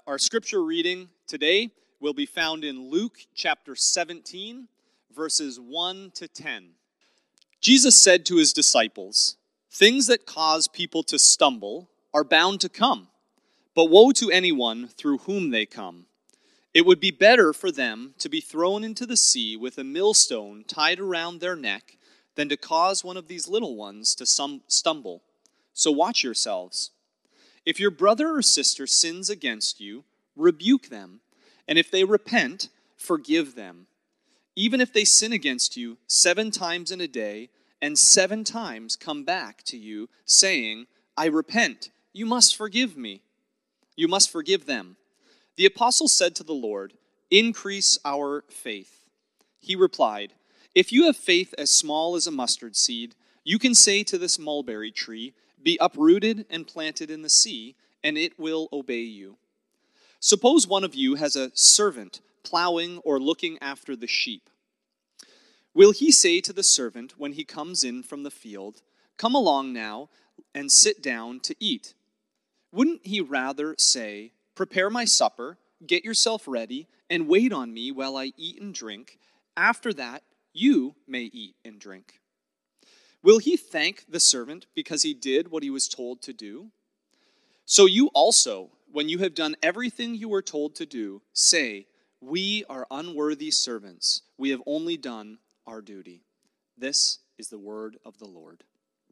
Our scripture reading today will be found in Luke chapter 17, verses 1 to 10. Jesus said to his disciples, "Things that cause people to stumble are bound to come, but woe to anyone through whom they come. It would be better for them to be thrown into the sea with a millstone tied around their neck than to cause one of these little ones to stumble. So watch yourselves. If your brother or sister sins against you, rebuke them, and if they repent, forgive them. Even if they sin against you 7 times in a day, and 7 times come back to you, saying, 'I repent,' you must forgive me. You must forgive them." The apostle said to the Lord, "Increase our faith." He replied, "If you have faith as small as a mustard seed, you can say to this mulberry tree, 'Be uprooted and planted in the sea,' and it will obey you. Suppose one of you has a servant plowing or looking after the sheep. Will he say to the servant when he comes in from the field, 'Come along now and sit down to eat'? Wouldn't he rather say, 'Prepare my supper, get yourself ready, and wait on me while I eat and drink. After that, you may eat and drink'? Will he thank the servant because he did what he was told to do? So you also, when you have done everything you were told to do, say, 'We are unworthy servants. We have only done our duty.'" This is the word of the Lord.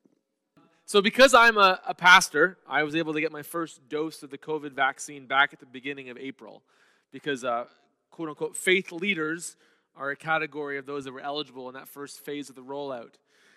So because I'm a pastor, I was able to get my first dose of the COVID vaccine back at the beginning of April because, quote-unquote, faith leaders are a category of those that were eligible in that first phase of the rollout.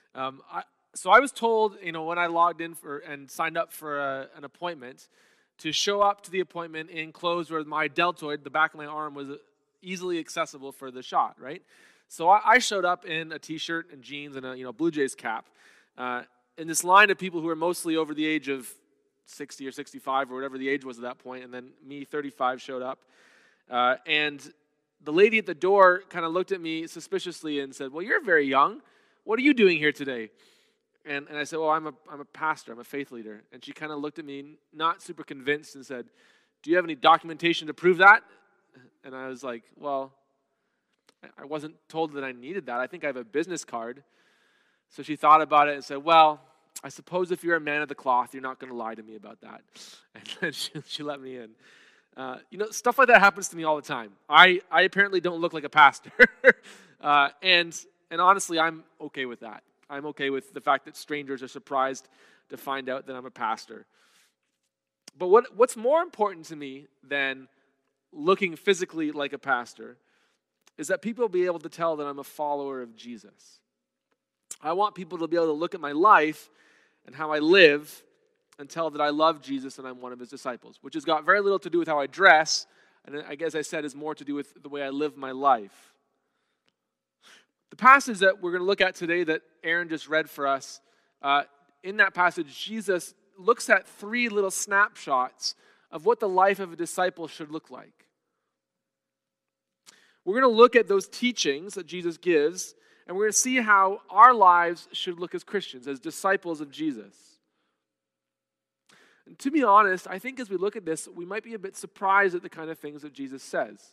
So I was told, when I logged in and signed up for an appointment, to show up to the appointment in clothes where my deltoid, the back of my arm, was easily accessible for the shot, right? So I showed up in a t-shirt and jeans and a Blue Jays cap. In this line of people who are mostly over the age of 60 or 65 or whatever the age was at that point, and then me, 35, showed up. And the lady at the door kind of looked at me suspiciously and said, "Well, you're very young. What are you doing here today?" And I said, "Well, I'm a pastor. I'm a faith leader." And she kind of looked at me, not super convinced, and said, "Do you have any documentation to prove that?" And I was like, "Well, I wasn't told that I needed that. I think I have a business card." So she thought about it and said, "Well, I suppose if you're a man of the cloth, you're not going to lie to me about that." And then she let me in. Stuff like that happens to me all the time. I apparently don't look like a pastor. And honestly, I'm okay with that. I'm okay with the fact that strangers are surprised to find out that I'm a pastor. But what's more important to me than looking physically like a pastor is that people be able to tell that I'm a follower of Jesus. I want people to be able to look at my life and how I live and tell that I love Jesus and I'm one of his disciples, which has got very little to do with how I dress, and I guess I said is more to do with the way I live my life. The passage that we're going to look at today that Aaron just read for us, in that passage, Jesus looks at 3 little snapshots of what the life of a disciple should look like. We're going to look at those teachings that Jesus gives, and we're going to see how our lives should look as Christians, as disciples of Jesus. And to be honest, I think as we look at this, we might be a bit surprised at the kind of things that Jesus says.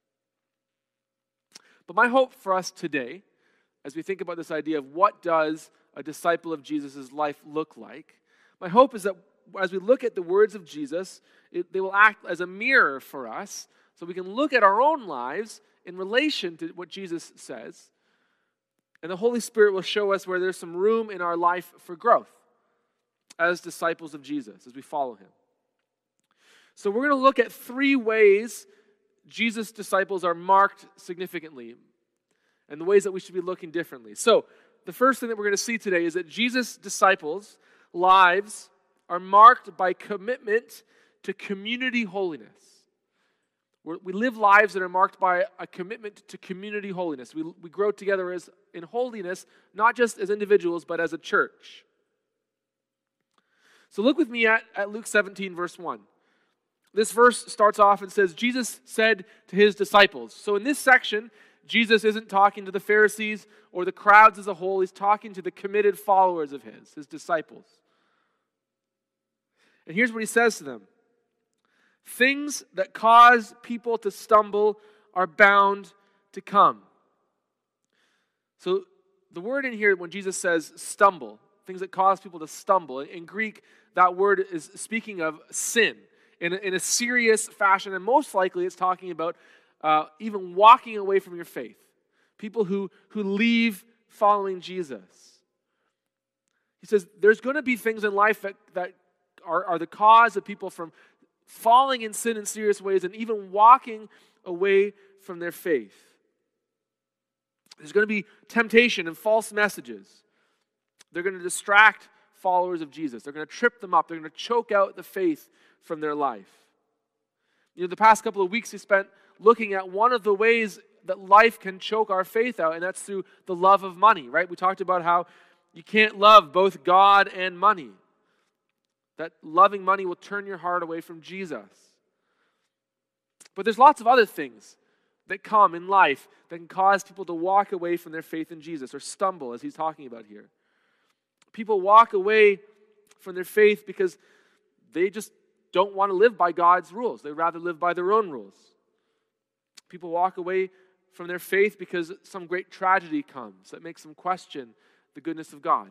But my hope for us today, as we think about this idea of what does a disciple of Jesus' life look like, my hope is that as we look at the words of Jesus, they will act as a mirror for us so we can look at our own lives in relation to what Jesus says. And the Holy Spirit will show us where there's some room in our life for growth as disciples of Jesus, as we follow him. So we're going to look at 3 ways Jesus' disciples are marked significantly and the ways that we should be looking differently. So the first thing that we're going to see today is that Jesus' disciples' lives are marked by commitment to community holiness. We live lives that are marked by a commitment to community holiness. We grow together in holiness, not just as individuals, but as a church. So look with me at Luke 17, verse 1. This verse starts off and says, Jesus said to his disciples. So in this section, Jesus isn't talking to the Pharisees or the crowds as a whole. He's talking to the committed followers of his disciples. And here's what he says to them. Things that cause people to stumble are bound to come. So the word in here, when Jesus says stumble, things that cause people to stumble, in Greek, that word is speaking of sin in a serious fashion, and most likely it's talking about even walking away from your faith. People who leave following Jesus. He says there's going to be things in life that are the cause of people from falling in sin in serious ways and even walking away from their faith. There's going to be temptation and false messages. They're going to distract followers of Jesus. They're going to trip them up. They're going to choke out the faith from their life. The past couple of weeks we spent looking at one of the ways that life can choke our faith out, and that's through the love of money, right? We talked about how you can't love both God and money. That loving money will turn your heart away from Jesus. But there's lots of other things that come in life that can cause people to walk away from their faith in Jesus or stumble, as he's talking about here. People walk away from their faith because they just don't want to live by God's rules. They'd rather live by their own rules. People walk away from their faith because some great tragedy comes that makes them question the goodness of God.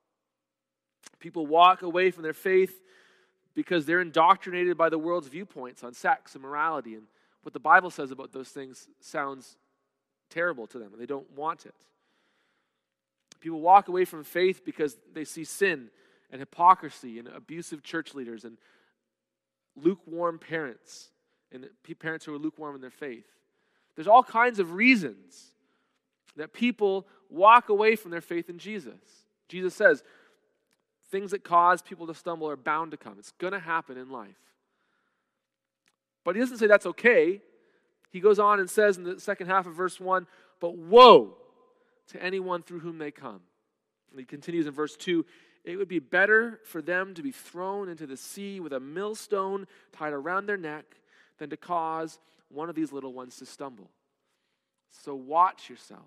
People walk away from their faith because they're indoctrinated by the world's viewpoints on sex and morality, and what the Bible says about those things sounds terrible to them, and they don't want it. People walk away from faith because they see sin and hypocrisy and abusive church leaders and lukewarm parents and parents who are lukewarm in their faith. There's all kinds of reasons that people walk away from their faith in Jesus. Jesus says, things that cause people to stumble are bound to come. It's going to happen in life. But he doesn't say that's okay. He goes on and says in the second half of verse 1, but woe to anyone through whom they come. And he continues in verse 2, it would be better for them to be thrown into the sea with a millstone tied around their neck than to cause one of these little ones to stumble. So watch yourselves.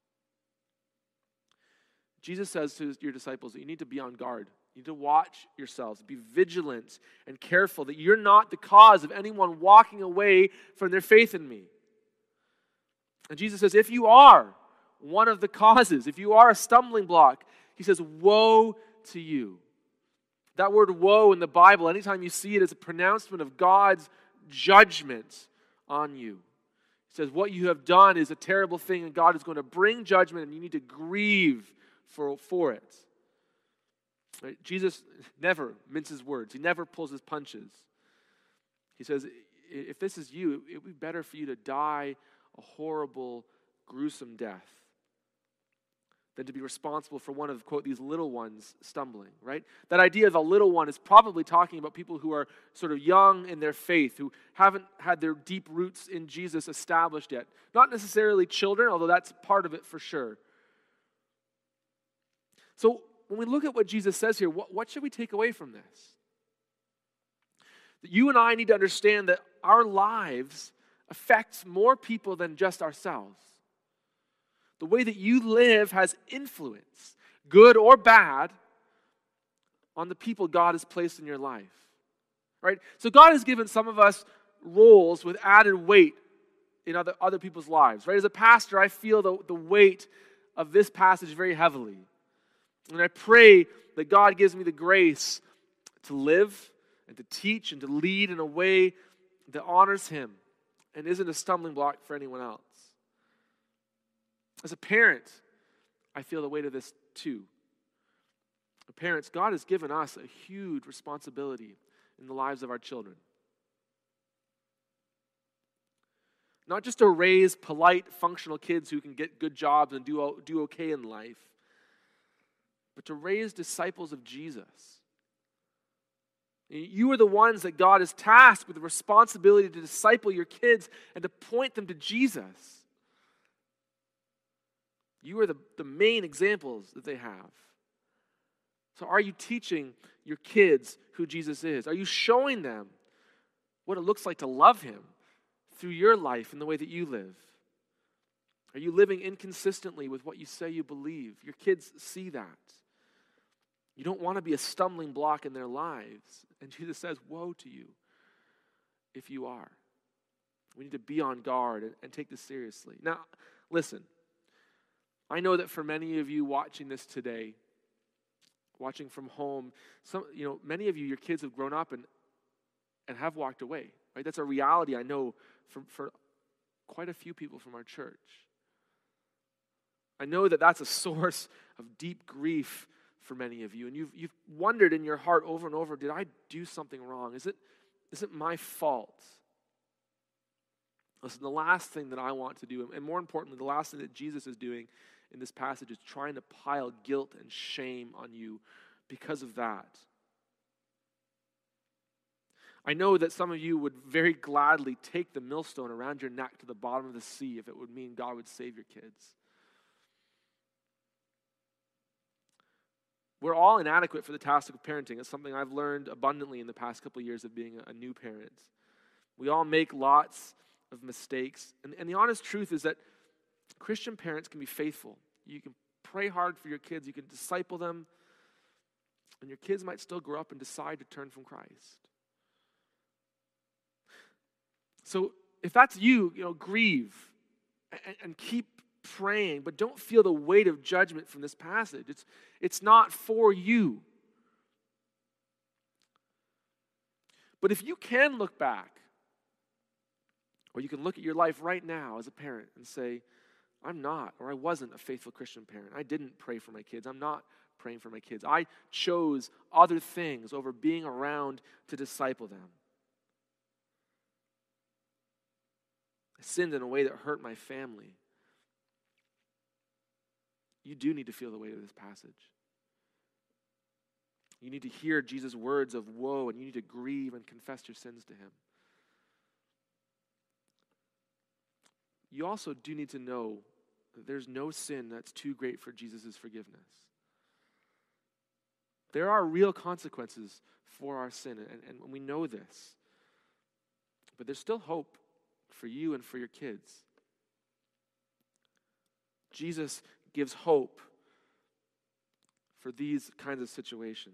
Jesus says to your disciples that you need to be on guard. You need to watch yourselves. Be vigilant and careful that you're not the cause of anyone walking away from their faith in me. And Jesus says, if you are one of the causes, if you are a stumbling block, he says, woe to you. That word woe in the Bible, anytime you see it, is a pronouncement of God's judgment on you. He says, what you have done is a terrible thing, and God is going to bring judgment, and you need to grieve for it. Right? Jesus never minces words. He never pulls his punches. He says, if this is you, it would be better for you to die a horrible, gruesome death than to be responsible for one of, quote, these little ones stumbling, right? That idea of a little one is probably talking about people who are sort of young in their faith, who haven't had their deep roots in Jesus established yet. Not necessarily children, although that's part of it for sure. So when we look at what Jesus says here, what should we take away from this? That you and I need to understand that our lives affect more people than just ourselves. The way that you live has influence, good or bad, on the people God has placed in your life. Right? So God has given some of us roles with added weight in other people's lives. Right? As a pastor, I feel the weight of this passage very heavily. And I pray that God gives me the grace to live and to teach and to lead in a way that honors Him and isn't a stumbling block for anyone else. As a parent, I feel the weight of this too. Parents, God has given us a huge responsibility in the lives of our children. Not just to raise polite, functional kids who can get good jobs and do okay in life, but to raise disciples of Jesus. You are the ones that God has tasked with the responsibility to disciple your kids and to point them to Jesus. You are the main examples that they have. So are you teaching your kids who Jesus is? Are you showing them what it looks like to love Him through your life and the way that you live? Are you living inconsistently with what you say you believe? Your kids see that. You don't want to be a stumbling block in their lives. And Jesus says, woe to you if you are. We need to be on guard and take this seriously. Now, listen, I know that for many of you watching this today, watching from home, many of you, your kids have grown up and have walked away, right? That's a reality I know for quite a few people from our church. I know that that's a source of deep grief for many of you, and you've wondered in your heart over and over, did I do something wrong? Is it my fault? Listen, the last thing that I want to do, and more importantly, the last thing that Jesus is doing in this passage is trying to pile guilt and shame on you because of that. I know that some of you would very gladly take the millstone around your neck to the bottom of the sea if it would mean God would save your kids. We're all inadequate for the task of parenting. It's something I've learned abundantly in the past couple of years of being a new parent. We all make lots of mistakes. And the honest truth is that Christian parents can be faithful. You can pray hard for your kids. You can disciple them. And your kids might still grow up and decide to turn from Christ. So if that's you, grieve and keep praying, but don't feel the weight of judgment from this passage. It's not for you. But if you can look back, or you can look at your life right now as a parent and say, I'm not, or I wasn't a faithful Christian parent. I didn't pray for my kids. I'm not praying for my kids. I chose other things over being around to disciple them. I sinned in a way that hurt my family. You do need to feel the weight of this passage. You need to hear Jesus' words of woe, and you need to grieve and confess your sins to him. You also do need to know that there's no sin that's too great for Jesus' forgiveness. There are real consequences for our sin, and we know this. But there's still hope for you and for your kids. Jesus gives hope for these kinds of situations.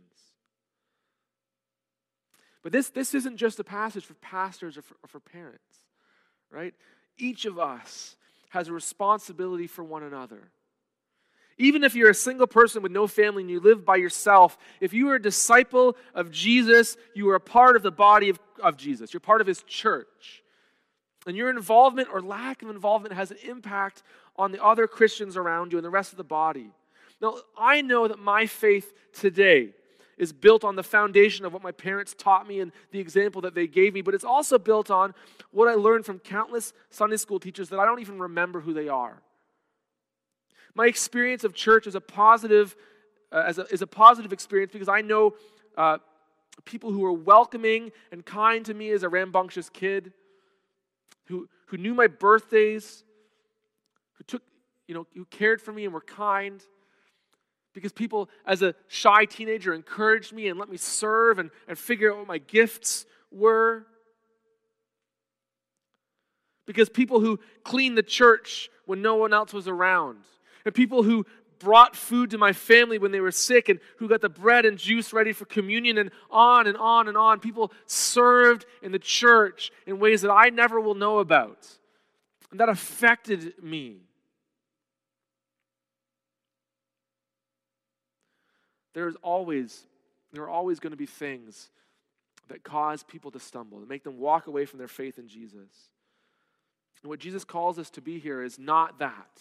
But this isn't just a passage for pastors or for parents, right? Each of us has a responsibility for one another. Even if you're a single person with no family and you live by yourself, if you are a disciple of Jesus, you are a part of the body of Jesus. You're part of his church. And your involvement or lack of involvement has an impact on the other Christians around you and the rest of the body. Now, I know that my faith today is built on the foundation of what my parents taught me and the example that they gave me, but it's also built on what I learned from countless Sunday school teachers that I don't even remember who they are. My experience of church is a positive experience because I know people who were welcoming and kind to me as a rambunctious kid, who knew my birthdays, who cared for me and were kind. Because people, as a shy teenager, encouraged me and let me serve and figure out what my gifts were. Because people who cleaned the church when no one else was around. And people who brought food to my family when they were sick and who got the bread and juice ready for communion and on and on and on. People served in the church in ways that I never will know about. And that affected me. There are always going to be things that cause people to stumble, that make them walk away from their faith in Jesus. And what Jesus calls us to be here is not that.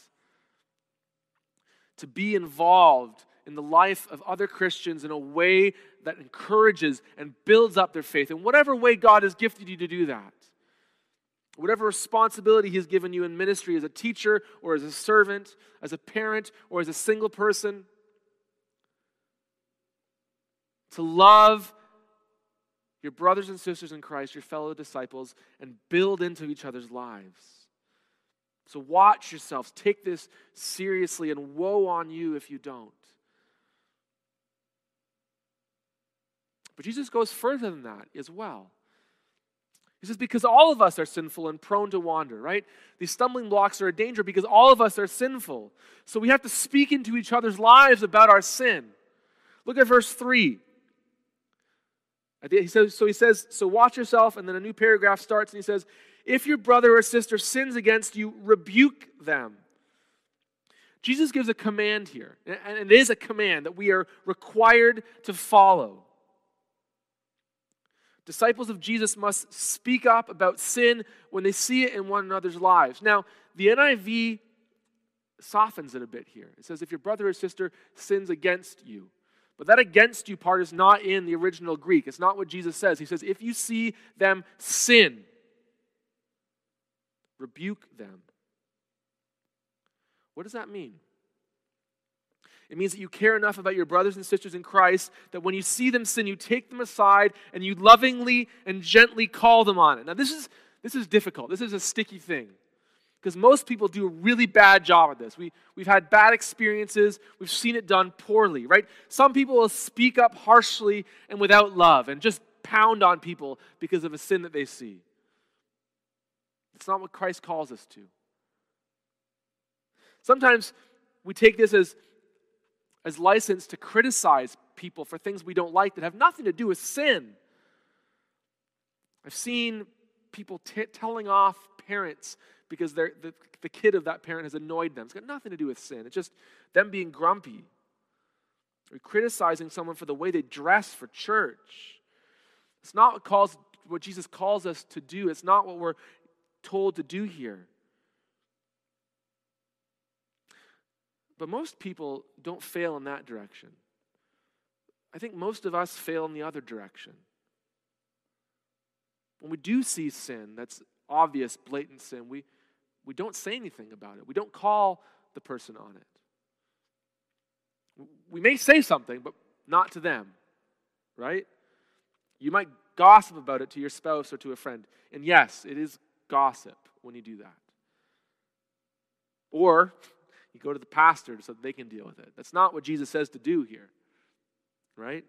To be involved in the life of other Christians in a way that encourages and builds up their faith. In whatever way God has gifted you to do that. Whatever responsibility he's given you in ministry as a teacher or as a servant, as a parent or as a single person. To love your brothers and sisters in Christ, your fellow disciples, and build into each other's lives. So watch yourselves. Take this seriously, and woe on you if you don't. But Jesus goes further than that as well. He says, because all of us are sinful and prone to wander, right? These stumbling blocks are a danger because all of us are sinful. So we have to speak into each other's lives about our sin. Look at verse 3. He says, so watch yourself, and then a new paragraph starts, and he says, if your brother or sister sins against you, rebuke them. Jesus gives a command here, and it is a command that we are required to follow. Disciples of Jesus must speak up about sin when they see it in one another's lives. Now, the NIV softens it a bit here. It says, if your brother or sister sins against you. But that against you part is not in the original Greek. It's not what Jesus says. He says, if you see them sin, rebuke them. What does that mean? It means that you care enough about your brothers and sisters in Christ that when you see them sin, you take them aside and you lovingly and gently call them on it. Now, this is difficult. This is a sticky thing because most people do a really bad job at this. We've had bad experiences. We've seen it done poorly, right? Some people will speak up harshly and without love and just pound on people because of a sin that they see. It's not what Christ calls us to. Sometimes we take this as license to criticize people for things we don't like that have nothing to do with sin. I've seen people telling off parents because the kid of that parent has annoyed them. It's got nothing to do with sin. It's just them being grumpy. Or criticizing someone for the way they dress for church. It's not what Jesus calls us to do. It's not what we're told to do here. But most people don't fail in that direction. I think most of us fail in the other direction. When we do see sin, that's obvious, blatant sin, we don't say anything about it. We don't call the person on it. We may say something, but not to them, right? You might gossip about it to your spouse or to a friend. And yes, it is gossip when you do that. Or you go to the pastor so that they can deal with it. That's not what Jesus says to do here, right?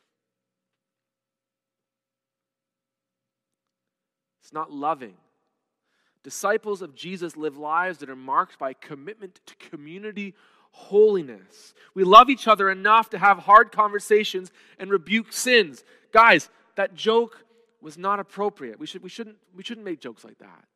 It's not loving. Disciples of Jesus live lives that are marked by commitment to community holiness. We love each other enough to have hard conversations and rebuke sins. Guys, that joke was not appropriate. We shouldn't make jokes like that.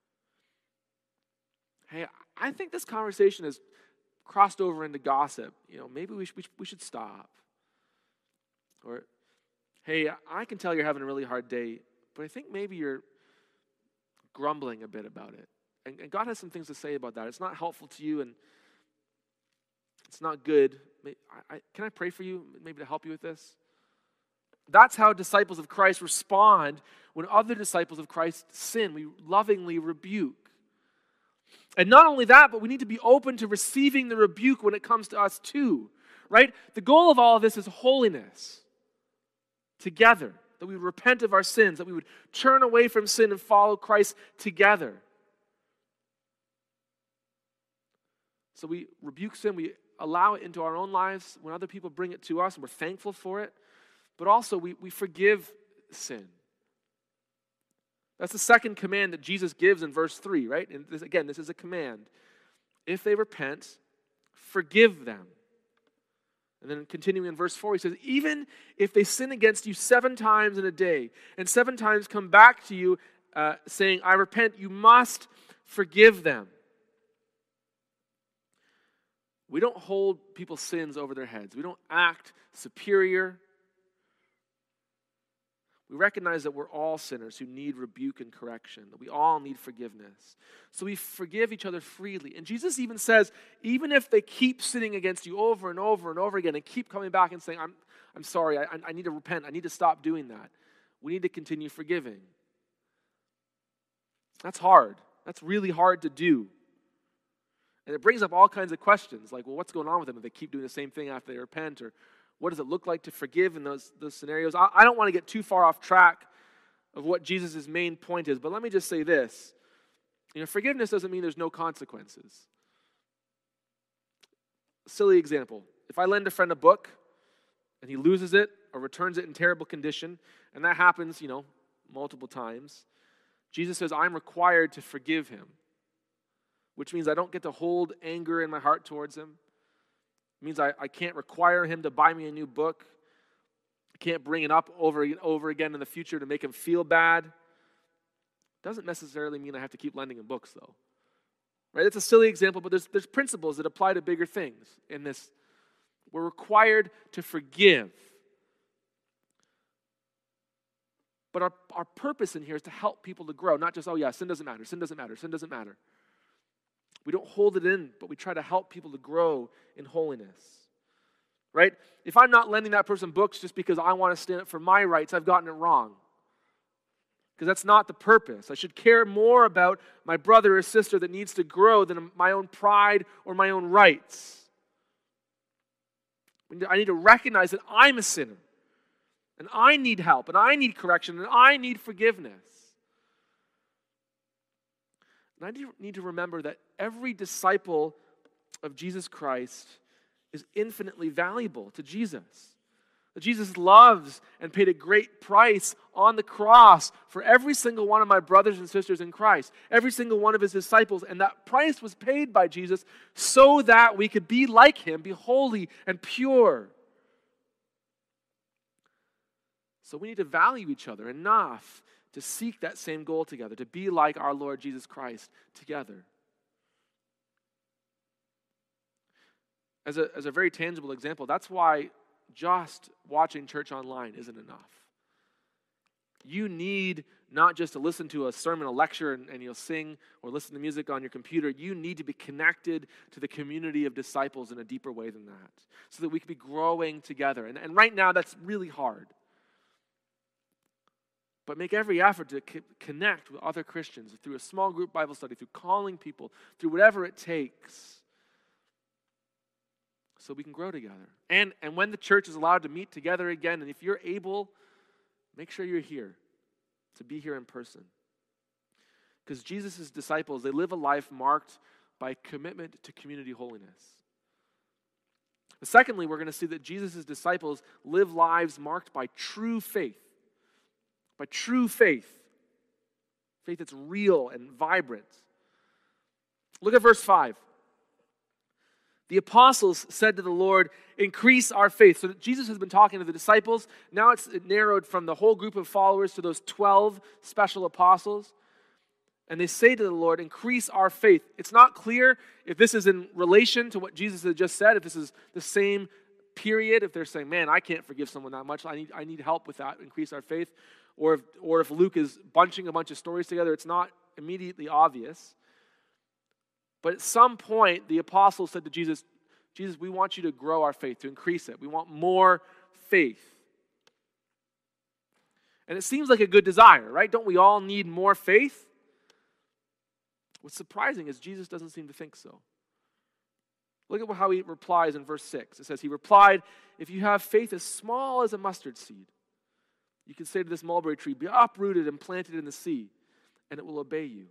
Hey, I think this conversation has crossed over into gossip. Maybe we should stop. Or, hey, I can tell you're having a really hard day, but I think maybe you're grumbling a bit about it. And God has some things to say about that. It's not helpful to you, and it's not good. Can I pray for you, maybe to help you with this? That's how disciples of Christ respond when other disciples of Christ sin. We lovingly rebuke. And not only that, but we need to be open to receiving the rebuke when it comes to us too, right? The goal of all of this is holiness together, that we would repent of our sins, that we would turn away from sin and follow Christ together. So we rebuke sin, we allow it into our own lives when other people bring it to us, and we're thankful for it, but also we forgive sin. That's the second command that Jesus gives in verse 3, right? And this is a command. If they repent, forgive them. And then continuing in verse 4, he says, even if they sin against you 7 times in a day, and 7 times come back to you saying, I repent, you must forgive them. We don't hold people's sins over their heads. We don't act superior. We recognize that we're all sinners who need rebuke and correction, that we all need forgiveness. So we forgive each other freely. And Jesus even says, even if they keep sinning against you over and over and over again and keep coming back and saying, I'm sorry, I need to repent, I need to stop doing that, we need to continue forgiving. That's hard. That's really hard to do. And it brings up all kinds of questions, like, well, what's going on with them if they keep doing the same thing after they repent? Or what does it look like to forgive in those scenarios? I don't want to get too far off track of what Jesus' main point is, but let me just say this. Forgiveness doesn't mean there's no consequences. Silly example. If I lend a friend a book and he loses it or returns it in terrible condition, and that happens, multiple times, Jesus says, I'm required to forgive him, which means I don't get to hold anger in my heart towards him. It means I can't require him to buy me a new book. I can't bring it up over and over again in the future to make him feel bad. Doesn't necessarily mean I have to keep lending him books, though. Right? It's a silly example, but there's principles that apply to bigger things in this. We're required to forgive. But our purpose in here is to help people to grow, not just, oh yeah, sin doesn't matter, sin doesn't matter, sin doesn't matter. We don't hold it in, but we try to help people to grow in holiness. Right? If I'm not lending that person books just because I want to stand up for my rights, I've gotten it wrong. Because that's not the purpose. I should care more about my brother or sister that needs to grow than my own pride or my own rights. I need to recognize that I'm a sinner. And I need help. And I need correction. And I need forgiveness. And I need to remember that every disciple of Jesus Christ is infinitely valuable to Jesus. That Jesus loves and paid a great price on the cross for every single one of my brothers and sisters in Christ, every single one of his disciples, and that price was paid by Jesus so that we could be like him, be holy and pure. So we need to value each other enough to seek that same goal together, to be like our Lord Jesus Christ together. As a very tangible example, that's why just watching church online isn't enough. You need not just to listen to a sermon, a lecture, and you'll sing or listen to music on your computer. You need to be connected to the community of disciples in a deeper way than that, so that we can be growing together. And right now, that's really hard. But make every effort to connect with other Christians through a small group Bible study, through calling people, through whatever it takes, so we can grow together. And when the church is allowed to meet together again, and if you're able, make sure you're here, to be here in person. Because Jesus' disciples, they live a life marked by commitment to community holiness. But secondly, we're going to see that Jesus' disciples live lives marked by true faith. By true faith. Faith that's real and vibrant. Look at verse 5. The apostles said to the Lord, increase our faith. So Jesus has been talking to the disciples. Now it's narrowed from the whole group of followers to those 12 special apostles. And they say to the Lord, increase our faith. It's not clear if this is in relation to what Jesus had just said, if this is the same period, if they're saying, man, I can't forgive someone that much. I need help with that, increase our faith. Or if Luke is bunching a bunch of stories together, it's not immediately obvious. But at some point, the apostles said to Jesus, Jesus, we want you to grow our faith, to increase it. We want more faith. And it seems like a good desire, right? Don't we all need more faith? What's surprising is Jesus doesn't seem to think so. Look at how he replies in verse 6. It says, he replied, if you have faith as small as a mustard seed, you can say to this mulberry tree, be uprooted and planted in the sea, and it will obey you.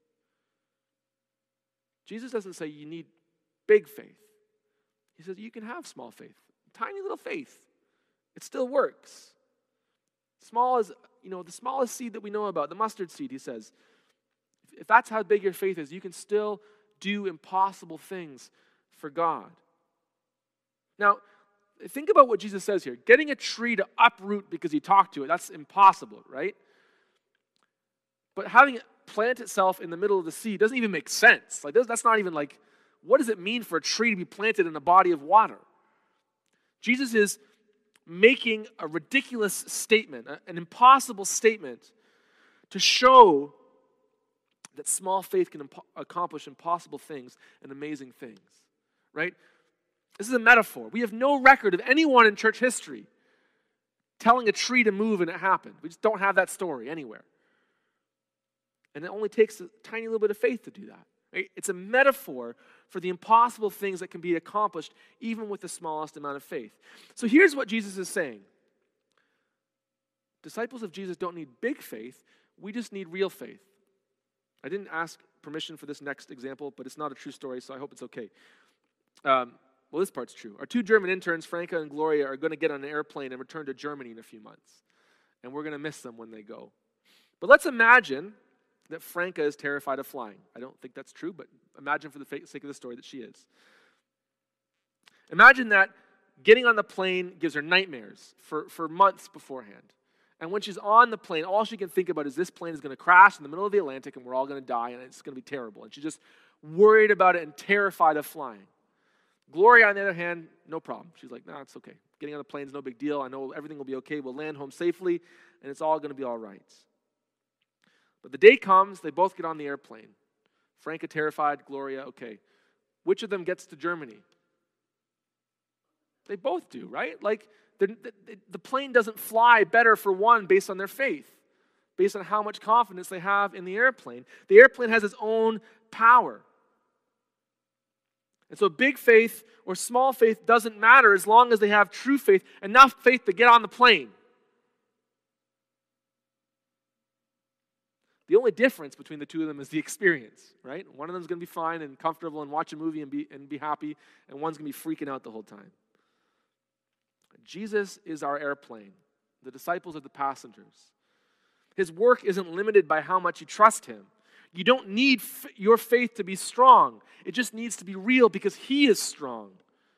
Jesus doesn't say you need big faith. He says you can have small faith, tiny little faith. It still works. Small as, the smallest seed that we know about, the mustard seed, he says. If that's how big your faith is, you can still do impossible things for God. Now, think about what Jesus says here. Getting a tree to uproot because he talked to it, that's impossible, right? But having it plant itself in the middle of the sea doesn't even make sense. That's not even what does it mean for a tree to be planted in a body of water? Jesus is making a ridiculous statement, an impossible statement, to show that small faith can accomplish impossible things and amazing things, right? This is a metaphor. We have no record of anyone in church history telling a tree to move and it happened. We just don't have that story anywhere. And it only takes a tiny little bit of faith to do that. Right? It's a metaphor for the impossible things that can be accomplished even with the smallest amount of faith. So here's what Jesus is saying. Disciples of Jesus don't need big faith. We just need real faith. I didn't ask permission for this next example, but it's not a true story, so I hope it's okay. Well, this part's true. Our two German interns, Franca and Gloria, are going to get on an airplane and return to Germany in a few months. And we're going to miss them when they go. But let's imagine that Franca is terrified of flying. I don't think that's true, but imagine for the sake of the story that she is. Imagine that getting on the plane gives her nightmares for months beforehand. And when she's on the plane, all she can think about is this plane is going to crash in the middle of the Atlantic and we're all going to die and it's going to be terrible. And she's just worried about it and terrified of flying. Gloria, on the other hand, no problem. She's like, nah, it's okay. Getting on the plane is no big deal. I know everything will be okay. We'll land home safely and it's all going to be all right. But the day comes, they both get on the airplane. Franca terrified, Gloria, okay. Which of them gets to Germany? They both do, right? Like, the plane doesn't fly better for one based on their faith, based on how much confidence they have in the airplane. The airplane has its own power. And so big faith or small faith doesn't matter as long as they have true faith, enough faith to get on the plane. The only difference between the two of them is the experience, right? One of them is going to be fine and comfortable and watch a movie and be happy, and one's going to be freaking out the whole time. Jesus is our airplane. The disciples are the passengers. His work isn't limited by how much you trust him. You don't need your faith to be strong. It just needs to be real because he is strong.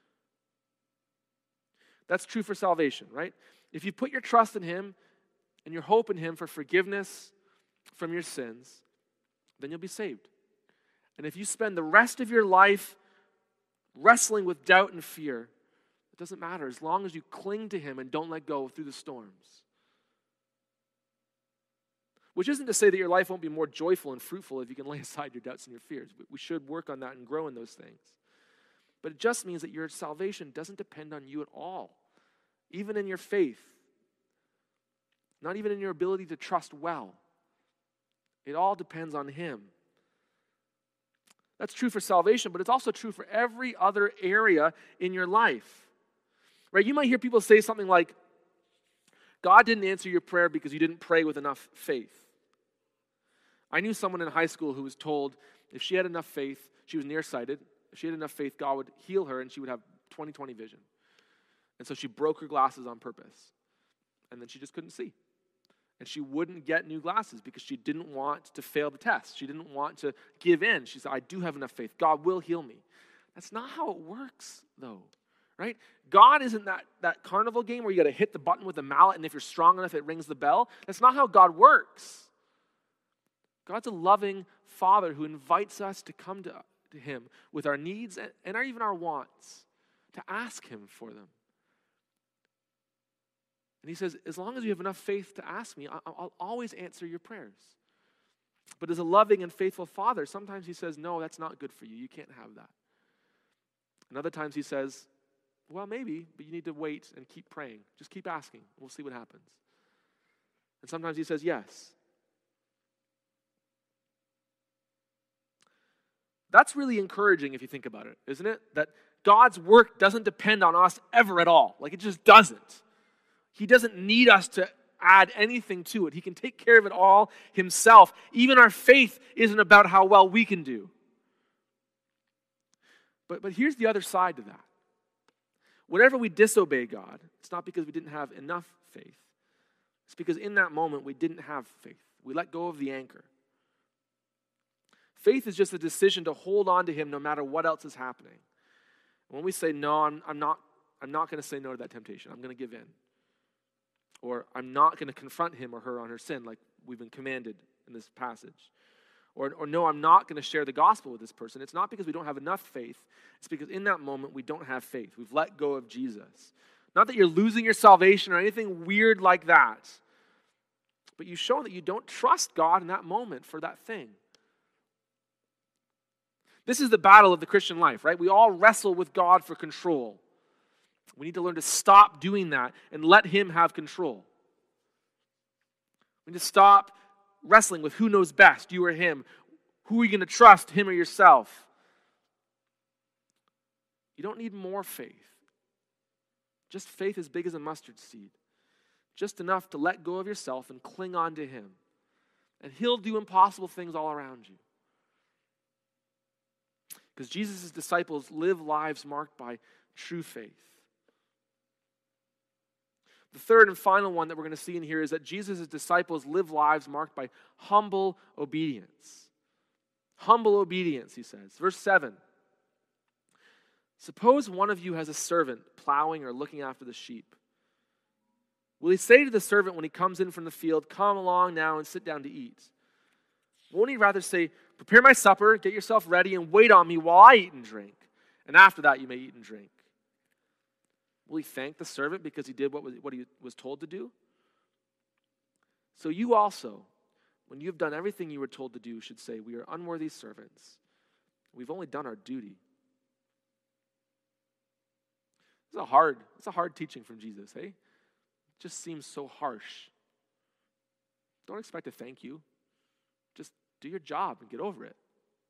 That's true for salvation, right? If you put your trust in him and your hope in him for forgiveness from your sins, then you'll be saved. And if you spend the rest of your life wrestling with doubt and fear, it doesn't matter as long as you cling to him and don't let go through the storms. Which isn't to say that your life won't be more joyful and fruitful if you can lay aside your doubts and your fears. We should work on that and grow in those things. But it just means that your salvation doesn't depend on you at all, even in your faith, not even in your ability to trust well. It all depends on him. That's true for salvation, but it's also true for every other area in your life. Right? You might hear people say something like, God didn't answer your prayer because you didn't pray with enough faith. I knew someone in high school who was told if she had enough faith, she was nearsighted, if she had enough faith, God would heal her and she would have 20/20 vision. And so she broke her glasses on purpose. And then she just couldn't see. And she wouldn't get new glasses because she didn't want to fail the test. She didn't want to give in. She said, I do have enough faith. God will heal me. That's not how it works, though. Right? God isn't that carnival game where you got to hit the button with a mallet and if you're strong enough, it rings the bell. That's not how God works. God's a loving Father who invites us to come to him with our needs and even our wants, to ask him for them. And he says, as long as you have enough faith to ask me, I'll always answer your prayers. But as a loving and faithful Father, sometimes he says, no, that's not good for you. You can't have that. And other times he says, well, maybe, but you need to wait and keep praying. Just keep asking. We'll see what happens. And sometimes he says, yes. That's really encouraging if you think about it, isn't it? That God's work doesn't depend on us ever at all. Like, it just doesn't. He doesn't need us to add anything to it. He can take care of it all himself. Even our faith isn't about how well we can do. But here's the other side to that. Whenever we disobey God, it's not because we didn't have enough faith. It's because in that moment we didn't have faith. We let go of the anchor. Faith is just a decision to hold on to him no matter what else is happening. When we say, no, I'm not going to say no to that temptation. I'm going to give in. Or I'm not going to confront him or her on her sin like we've been commanded in this passage. Or no, I'm not going to share the gospel with this person. It's not because we don't have enough faith. It's because in that moment we don't have faith. We've let go of Jesus. Not that you're losing your salvation or anything weird like that. But you've shown that you don't trust God in that moment for that thing. This is the battle of the Christian life, right? We all wrestle with God for control. We need to learn to stop doing that and let him have control. We need to stop wrestling with who knows best, you or him. Who are you going to trust, him or yourself? You don't need more faith. Just faith as big as a mustard seed. Just enough to let go of yourself and cling on to him. And he'll do impossible things all around you. Because Jesus' disciples live lives marked by true faith. The third and final one that we're going to see in here is that Jesus' disciples live lives marked by humble obedience. Humble obedience, he says. Verse 7. Suppose one of you has a servant plowing or looking after the sheep. Will he say to the servant when he comes in from the field, "Come along now and sit down to eat"? Won't he rather say, "Prepare my supper, get yourself ready, and wait on me while I eat and drink, and after that you may eat and drink"? Will he thank the servant because he did what he was told to do? So you also, when you have done everything you were told to do, should say, "We are unworthy servants. We've only done our duty." It's a hard teaching from Jesus, hey? It just seems so harsh. Don't expect a thank you. Just do your job and get over it.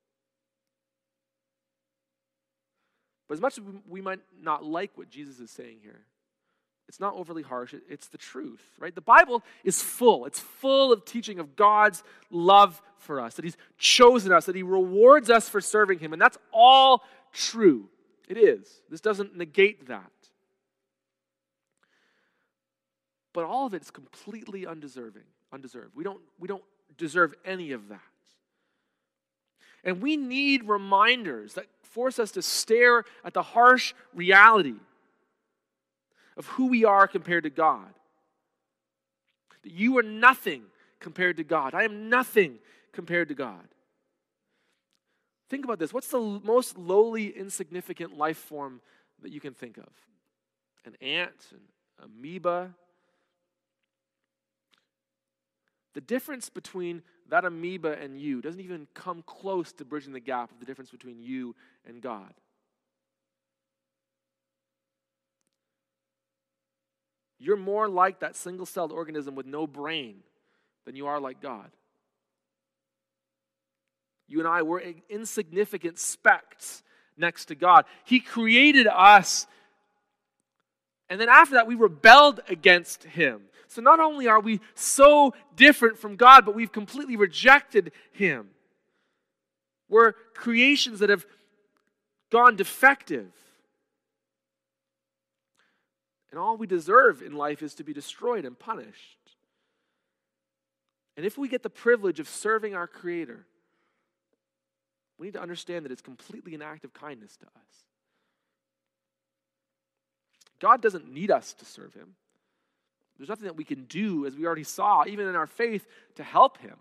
But as much as we might not like what Jesus is saying here, it's not overly harsh. It's the truth, right? The Bible is full. It's full of teaching of God's love for us, that he's chosen us, that he rewards us for serving him. And that's all true. It is. This doesn't negate that. But all of it is completely undeserved. We don't deserve any of that. And we need reminders that force us to stare at the harsh reality of who we are compared to God. That you are nothing compared to God. I am nothing compared to God. Think about this. What's the most lowly, insignificant life form that you can think of? An ant, an amoeba. The difference between that amoeba and you doesn't even come close to bridging the gap of the difference between you and God. You're more like that single-celled organism with no brain than you are like God. You and I were insignificant specks next to God. He created us, and then after that we rebelled against him. So not only are we so different from God, but we've completely rejected him. We're creations that have gone defective. And all we deserve in life is to be destroyed and punished. And if we get the privilege of serving our Creator, we need to understand that it's completely an act of kindness to us. God doesn't need us to serve him. There's nothing that we can do, as we already saw, even in our faith, to help him.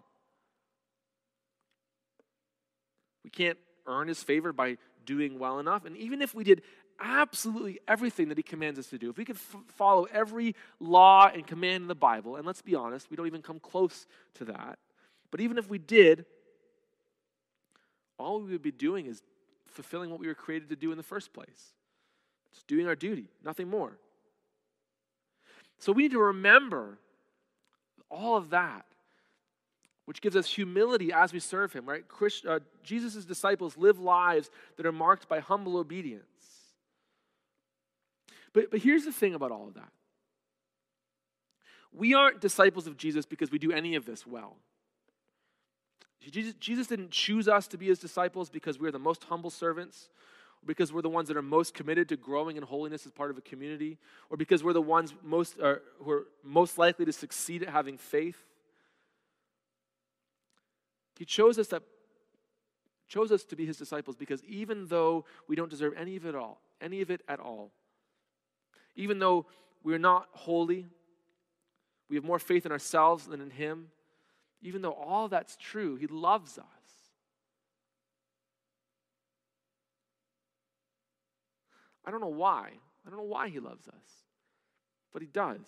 We can't earn his favor by doing well enough. And even if we did absolutely everything that he commands us to do, if we could follow every law and command in the Bible, and let's be honest, we don't even come close to that. But even if we did, all we would be doing is fulfilling what we were created to do in the first place. Just doing our duty, nothing more. So we need to remember all of that, which gives us humility as we serve him, right? Jesus' disciples live lives that are marked by humble obedience. But here's the thing about all of that. We aren't disciples of Jesus because we do any of this well. Jesus didn't choose us to be his disciples because we're the most humble servants, or because we're the ones that are most committed to growing in holiness as part of a community, or because we're the ones who are most likely to succeed at having faith. He chose us to be his disciples because even though we don't deserve any of it at all, even though we're not holy, we have more faith in ourselves than in him, even though all that's true, he loves us. I don't know why. I don't know why he loves us, but he does.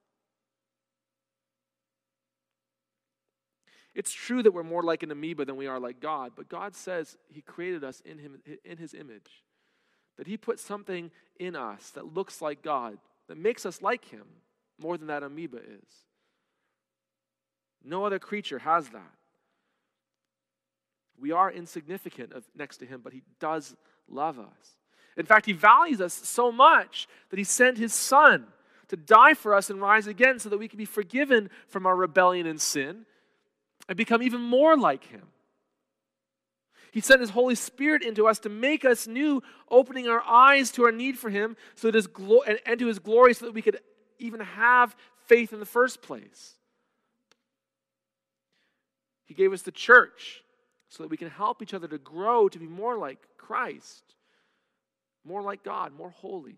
It's true that we're more like an amoeba than we are like God, but God says he created us in his image, that he put something in us that looks like God, that makes us like him more than that amoeba is. No other creature has that. We are insignificant next to him, but he does love us. In fact, he values us so much that he sent his son to die for us and rise again so that we can be forgiven from our rebellion and sin and become even more like him. He sent his Holy Spirit into us to make us new, opening our eyes to our need for him so that and to his glory so that we could even have faith in the first place. He gave us the church so that we can help each other to grow to be more like Christ. more like God, more holy.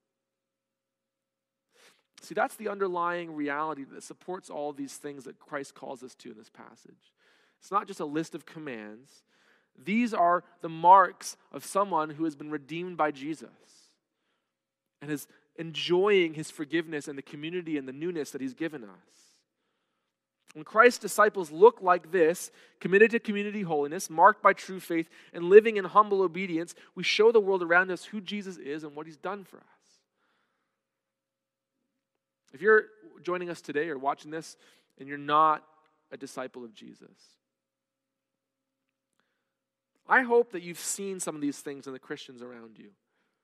See, that's the underlying reality that supports all these things that Christ calls us to in this passage. It's not just a list of commands. These are the marks of someone who has been redeemed by Jesus and is enjoying his forgiveness and the community and the newness that he's given us. When Christ's disciples look like this, committed to community holiness, marked by true faith, and living in humble obedience, we show the world around us who Jesus is and what he's done for us. If you're joining us today or watching this and you're not a disciple of Jesus, I hope that you've seen some of these things in the Christians around you.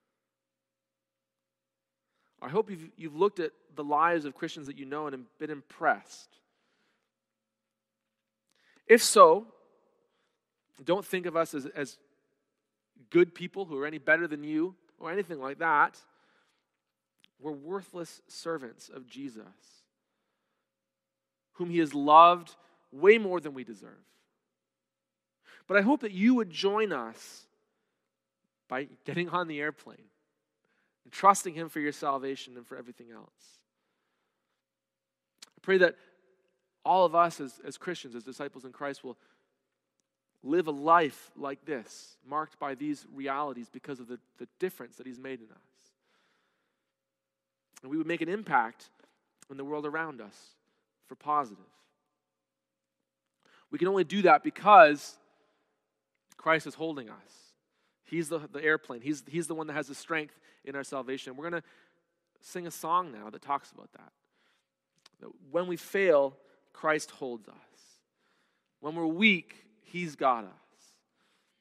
I hope you've looked at the lives of Christians that you know and been impressed. If so, don't think of us as good people who are any better than you or anything like that. We're worthless servants of Jesus, whom he has loved way more than we deserve. But I hope that you would join us by getting on the airplane and trusting him for your salvation and for everything else. I pray that all of us as Christians, as disciples in Christ, will live a life like this, marked by these realities because of the difference that he's made in us. And we would make an impact in the world around us for positive. We can only do that because Christ is holding us. He's the airplane. He's the one that has the strength in our salvation. We're going to sing a song now that talks about that. That when we fail, Christ holds us. When we're weak, he's got us.